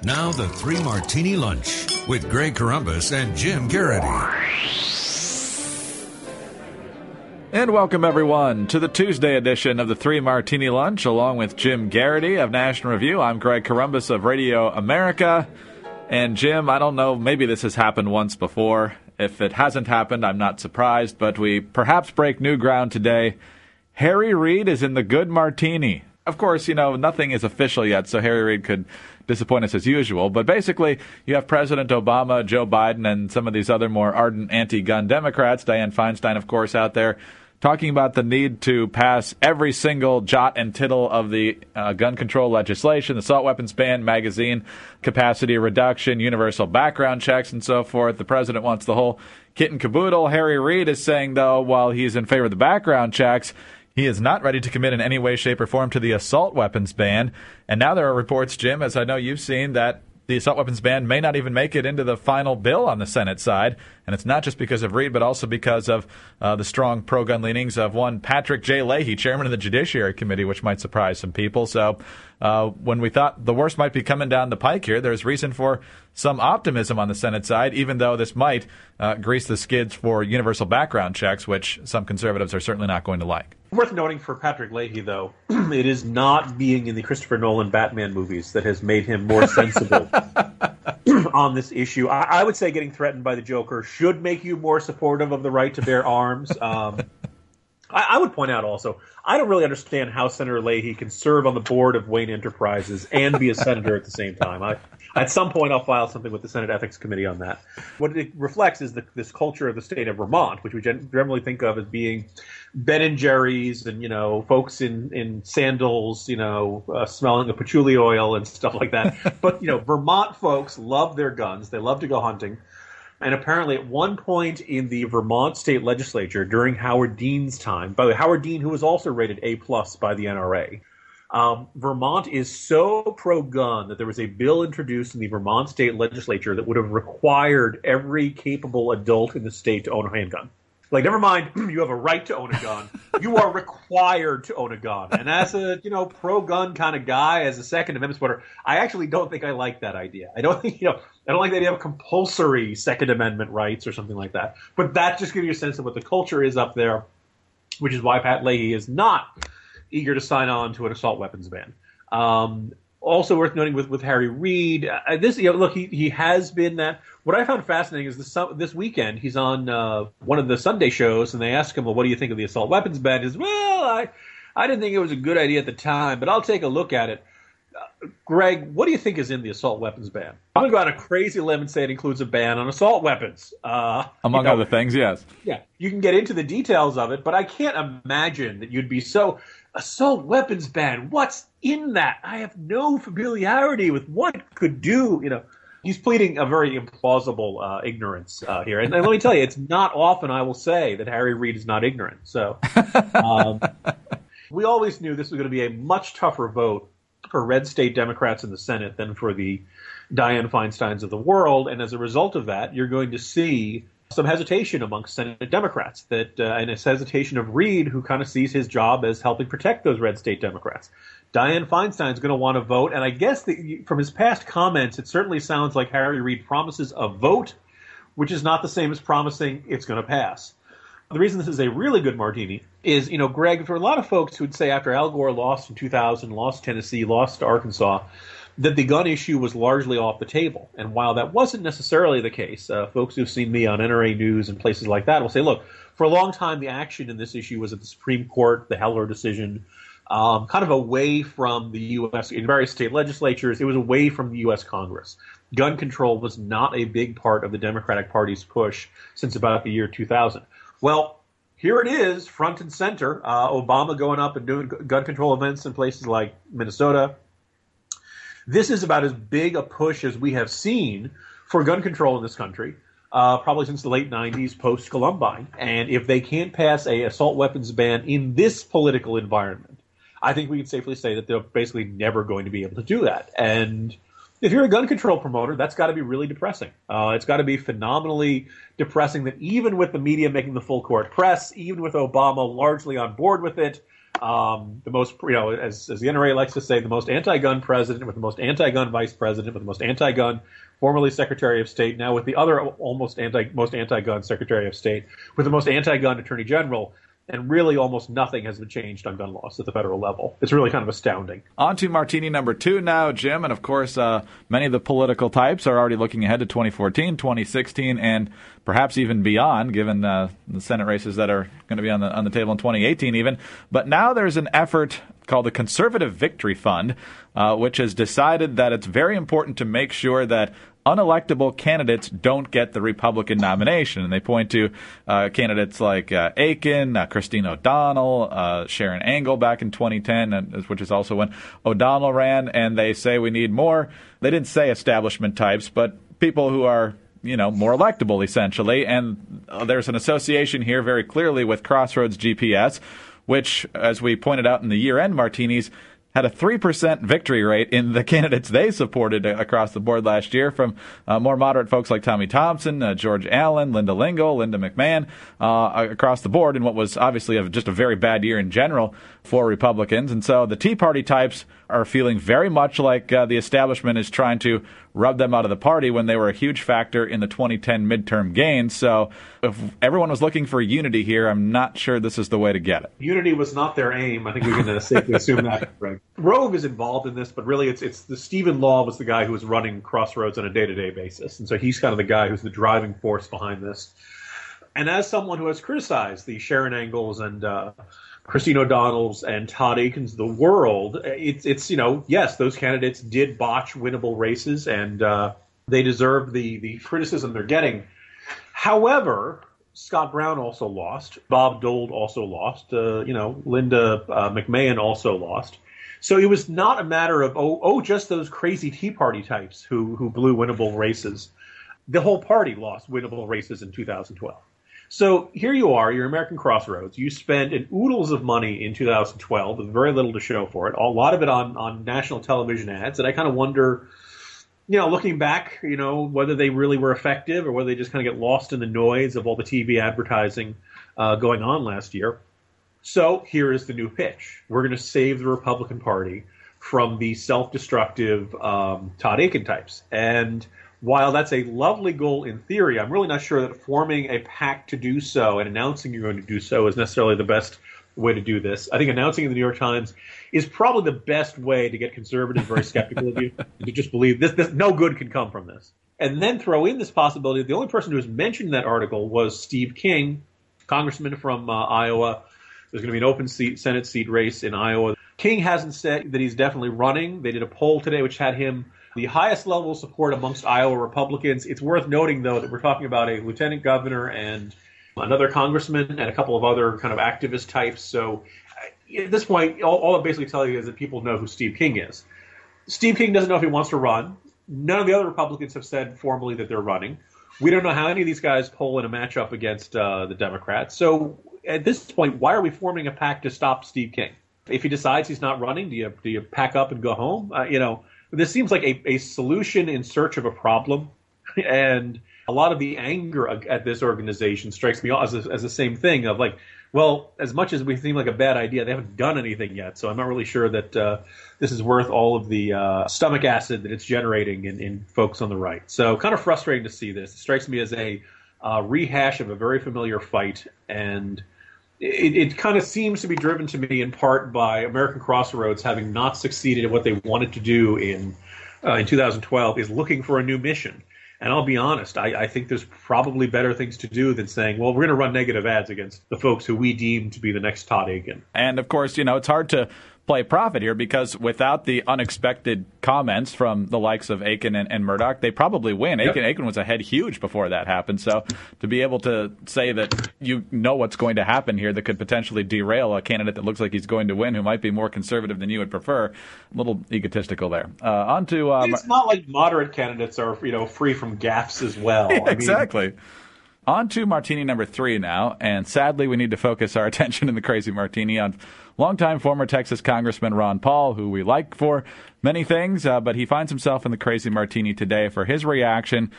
Now the Three Martini Lunch with Greg Corombos and Jim Garrity. And welcome, everyone, to the Tuesday edition of the Three Martini Lunch, along with Jim Garrity of National Review. I'm Greg Corombos of Radio America. And, Jim, I don't know, maybe this has happened once before. If it hasn't happened, I'm not surprised, but we perhaps break new ground today. Harry Reid is in the good martini. Of course, you know, nothing is official yet, so Harry Reid could disappoint us as usual. But basically, you have President Obama, Joe Biden, and some of these other more ardent anti-gun Democrats, Dianne Feinstein, of course, out there, talking about the need to pass every single jot and tittle of the gun control legislation, the assault weapons ban, magazine capacity reduction, universal background checks, and so forth. The president wants the whole kit and caboodle. Harry Reid is saying, though, while he's in favor of the background checks, he is not ready to commit in any way, shape, or form to the assault weapons ban. And now there are reports, Jim, as I know you've seen, that the assault weapons ban may not even make it into the final bill on the Senate side. And it's not just because of Reid, but also because of the strong pro-gun leanings of one Patrick J. Leahy, chairman of the Judiciary Committee, which might surprise some people. So when we thought the worst might be coming down the pike here, there's reason for some optimism on the Senate side, even though this might grease the skids for universal background checks, which some conservatives are certainly not going to like. Worth noting for Patrick Leahy, though, it is not being in the Christopher Nolan Batman movies that has made him more sensible on this issue. I would say getting threatened by the Joker should make you more supportive of the right to bear arms. I would point out also, I don't really understand how Senator Leahy can serve on the board of Wayne Enterprises and be a senator at the same time. At some point, I'll file something with the Senate Ethics Committee on that. What it reflects is this culture of the state of Vermont, which we generally think of as being Ben and Jerry's and, you know, folks in sandals, you know, smelling of patchouli oil and stuff like that. But, you know, Vermont folks love their guns. They love to go hunting. And apparently at one point in the Vermont state legislature during Howard Dean's time, by the way, Howard Dean, who was also rated A+ by the NRA, Vermont is so pro-gun that there was a bill introduced in the Vermont state legislature that would have required every capable adult in the state to own a handgun. Like, never mind, you have a right to own a gun. You are required to own a gun. And as a, you know, pro-gun kind of guy, as a Second Amendment supporter, I actually don't think I like that idea. I don't think, you know, I don't like the idea of compulsory Second Amendment rights or something like that. But that just gives you a sense of what the culture is up there, which is why Pat Leahy is not eager to sign on to an assault weapons ban. Also worth noting with Harry Reid, this, you know, look, he has been that. What I found fascinating is this weekend he's on one of the Sunday shows, and they ask him, well, what do you think of the assault weapons ban? He says, well, I didn't think it was a good idea at the time, but I'll take a look at it. Greg, what do you think is in the assault weapons ban? I'm going to go on a crazy limb and say it includes a ban on assault weapons. Among other things, yes. Yeah, you can get into the details of it, but I can't imagine that you'd be so assault weapons ban. What's in that? I have no familiarity with what it could do. You know, he's pleading a very implausible ignorance here. And let me tell you, it's not often I will say that Harry Reid is not ignorant. So we always knew this was going to be a much tougher vote for red state Democrats in the Senate than for the Dianne Feinsteins of the world. And as a result of that, you're going to see some hesitation amongst Senate Democrats, and it's hesitation of Reid, who kind of sees his job as helping protect those red state Democrats. Dianne Feinstein's going to want to vote, and I guess from his past comments, it certainly sounds like Harry Reid promises a vote, which is not the same as promising it's going to pass. The reason this is a really good martini is, you know, Greg, for a lot of folks who would say after Al Gore lost in 2000, lost Tennessee, lost to Arkansas, that the gun issue was largely off the table. And while that wasn't necessarily the case, folks who've seen me on NRA News and places like that will say, look, for a long time the action in this issue was at the Supreme Court, the Heller decision, kind of away from the U.S. in various state legislatures. It was away from the U.S. Congress. Gun control was not a big part of the Democratic Party's push since about the year 2000. Well, here it is, front and center. Obama going up and doing gun control events in places like Minnesota. This is about as big a push as we have seen for gun control in this country, probably since the late 90s, post-Columbine. And if they can't pass a assault weapons ban in this political environment, I think we can safely say that they're basically never going to be able to do that. And if you're a gun control promoter, that's got to be really depressing. It's got to be phenomenally depressing that even with the media making the full court press, even with Obama largely on board with it, The most, as the NRA likes to say, the most anti-gun president with the most anti-gun vice president with the most anti-gun formerly Secretary of State, now with the other most anti-gun Secretary of State, with the most anti-gun Attorney General. And really almost nothing has been changed on gun laws at the federal level. It's really kind of astounding. On to Martini number 2 now, Jim. And, of course, many of the political types are already looking ahead to 2014, 2016, and perhaps even beyond, given the Senate races that are going to be on the table in 2018 even. But now there's an effort called the Conservative Victory Fund, which has decided that it's very important to make sure that unelectable candidates don't get the Republican nomination. And they point to candidates like Aiken, Christine O'Donnell, Sharon Angle back in 2010, which is also when O'Donnell ran, and they say we need more. They didn't say establishment types, but people who are more electable, essentially. And there's an association here very clearly with Crossroads GPS, which, as we pointed out in the year-end martinis, had a 3% victory rate in the candidates they supported across the board last year, from more moderate folks like Tommy Thompson, George Allen, Linda Lingle, Linda McMahon, across the board in what was obviously just a very bad year in general for Republicans. And so the Tea Party types are feeling very much like the establishment is trying to rub them out of the party when they were a huge factor in the 2010 midterm gains. So if everyone was looking for unity here, I'm not sure this is the way to get it. Unity was not their aim. I think we can safely assume that. Greg. Rove is involved in this, but really it's the Stephen Law was the guy who was running Crossroads on a day-to-day basis. And so he's kind of the guy who's the driving force behind this. And as someone who has criticized the Sharon Angles and Christine O'Donnell's and Todd Aiken's of the world, it's yes, those candidates did botch winnable races, and they deserve the criticism they're getting. However, Scott Brown also lost. Bob Dole also lost. Linda McMahon also lost. So it was not a matter of, just those crazy Tea Party types who blew winnable races. The whole party lost winnable races in 2012. So here you are, you're American Crossroads. You spend an oodles of money in 2012 with very little to show for it, a lot of it on national television ads. And I kind of wonder, looking back, whether they really were effective or whether they just kind of get lost in the noise of all the TV advertising going on last year. So here is the new pitch. We're going to save the Republican Party from the self-destructive Todd Aiken types. And while that's a lovely goal in theory, I'm really not sure that forming a pact to do so and announcing you're going to do so is necessarily the best way to do this. I think announcing in the New York Times is probably the best way to get conservatives very skeptical of you, and to just believe this no good can come from this. And then throw in this possibility that the only person who was mentioned in that article was Steve King, congressman from Iowa. There's going to be an open Senate seat race in Iowa. King hasn't said that he's definitely running. They did a poll today which had him the highest level of support amongst Iowa Republicans. It's worth noting, though, that we're talking about a lieutenant governor and another congressman and a couple of other kind of activist types. So at this point, all I basically tell you is that people know who Steve King is. Steve King doesn't know if he wants to run. None of the other Republicans have said formally that they're running. We don't know how any of these guys poll in a matchup against the Democrats. So at this point, why are we forming a pact to stop Steve King? If he decides he's not running, do you pack up and go home? This seems like a solution in search of a problem, and a lot of the anger at this organization strikes me as the same thing of like, well, as much as we seem like a bad idea, they haven't done anything yet, so I'm not really sure that this is worth all of the stomach acid that it's generating in folks on the right. So kind of frustrating to see this. It strikes me as a rehash of a very familiar fight, and it kind of seems to be driven to me in part by American Crossroads having not succeeded at what they wanted to do in 2012, is looking for a new mission. And I'll be honest, I think there's probably better things to do than saying, well, we're going to run negative ads against the folks who we deem to be the next Todd Aiken. And, of course, it's hard to play profit here because without the unexpected comments from the likes of Aiken and Murdoch, they probably win. Yep. Aiken was ahead huge before that happened. So to be able to say that you know what's going to happen here that could potentially derail a candidate that looks like he's going to win, who might be more conservative than you would prefer, a little egotistical there. On to it's not like moderate candidates are free from gaffes as well. Exactly. On to Martini number 3 now, and sadly we need to focus our attention in the Crazy Martini on longtime former Texas Congressman Ron Paul, who we like for many things, but he finds himself in the Crazy Martini today for his reaction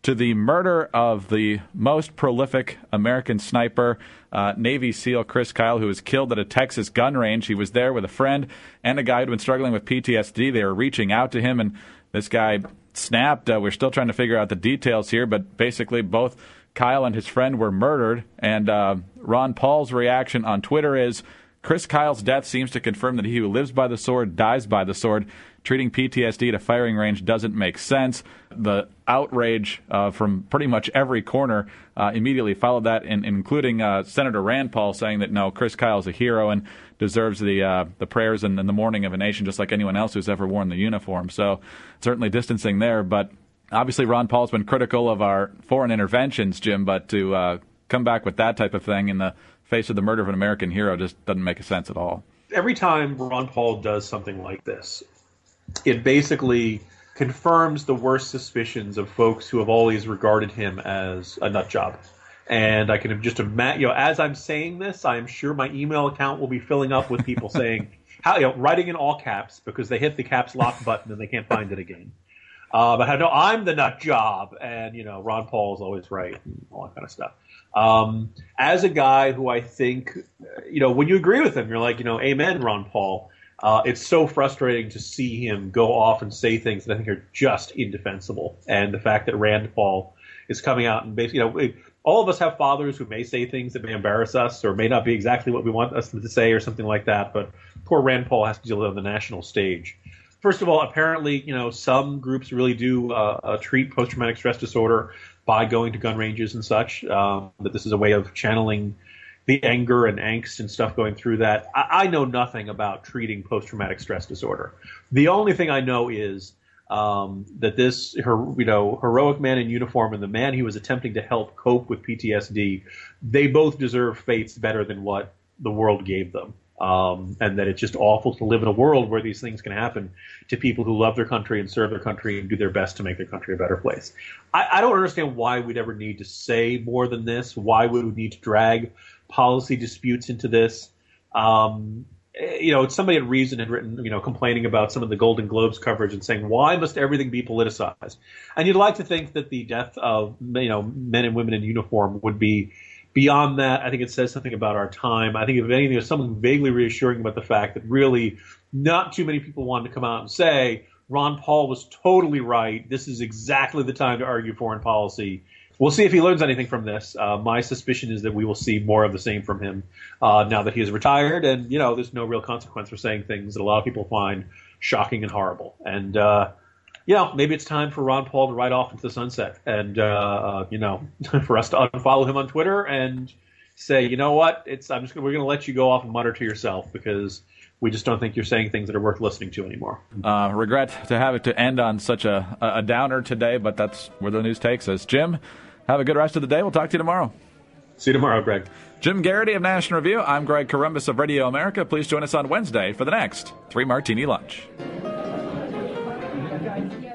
to the murder of the most prolific American sniper, Navy SEAL Chris Kyle, who was killed at a Texas gun range. He was there with a friend and a guy who'd been struggling with PTSD. They were reaching out to him, and this guy snapped. We're still trying to figure out the details here, but basically both Kyle and his friend were murdered. And Ron Paul's reaction on Twitter is, Chris Kyle's death seems to confirm that he who lives by the sword dies by the sword. Treating PTSD at a firing range doesn't make sense. The outrage from pretty much every corner immediately followed that, including Senator Rand Paul saying that, no, Chris Kyle's a hero and deserves the prayers and the mourning of a nation just like anyone else who's ever worn the uniform. So certainly distancing there. But obviously Ron Paul's been critical of our foreign interventions, Jim, but to come back with that type of thing in the face of the murder of an American hero just doesn't make sense at all. Every time Ron Paul does something like this, it basically confirms the worst suspicions of folks who have always regarded him as a nut job. And I can just imagine, as I'm saying this, I'm sure my email account will be filling up with people saying, writing in all caps because they hit the caps lock button and they can't find it again. But I know I'm the nut job, and Ron Paul is always right, and all that kind of stuff. As a guy who I think, when you agree with him, you're like, amen, Ron Paul. It's so frustrating to see him go off and say things that I think are just indefensible. And the fact that Rand Paul is coming out and basically, all of us have fathers who may say things that may embarrass us or may not be exactly what we want us to say or something like that. But poor Rand Paul has to deal with it on the national stage. First of all, apparently, some groups really do treat post-traumatic stress disorder by going to gun ranges and such, that this is a way of channeling the anger and angst and stuff going through that. I know nothing about treating post-traumatic stress disorder. The only thing I know is that this heroic man in uniform and the man he was attempting to help cope with PTSD, they both deserve fates better than what the world gave them. And that it's just awful to live in a world where these things can happen to people who love their country and serve their country and do their best to make their country a better place. I don't understand why we'd ever need to say more than this. Why would we need to drag policy disputes into this? Somebody at Reason had written, complaining about some of the Golden Globes coverage and saying, why must everything be politicized? And you'd like to think that the death of, men and women in uniform would be beyond that. I think it says something about our time. I think if anything, there's something vaguely reassuring about the fact that really not too many people wanted to come out and say, Ron Paul was totally right. This is exactly the time to argue foreign policy. We'll see if he learns anything from this. My suspicion is that we will see more of the same from him now that he is retired. And, there's no real consequence for saying things that a lot of people find shocking and horrible. And, maybe it's time for Ron Paul to ride off into the sunset and, for us to unfollow him on Twitter and say, you know what, we're going to let you go off and mutter to yourself because we just don't think you're saying things that are worth listening to anymore. Regret to have it to end on such a downer today, but that's where the news takes us. Jim, have a good rest of the day. We'll talk to you tomorrow. See you tomorrow, Greg. Jim Garrity of National Review. I'm Greg Corombos of Radio America. Please join us on Wednesday for the next 3 Martini Lunch.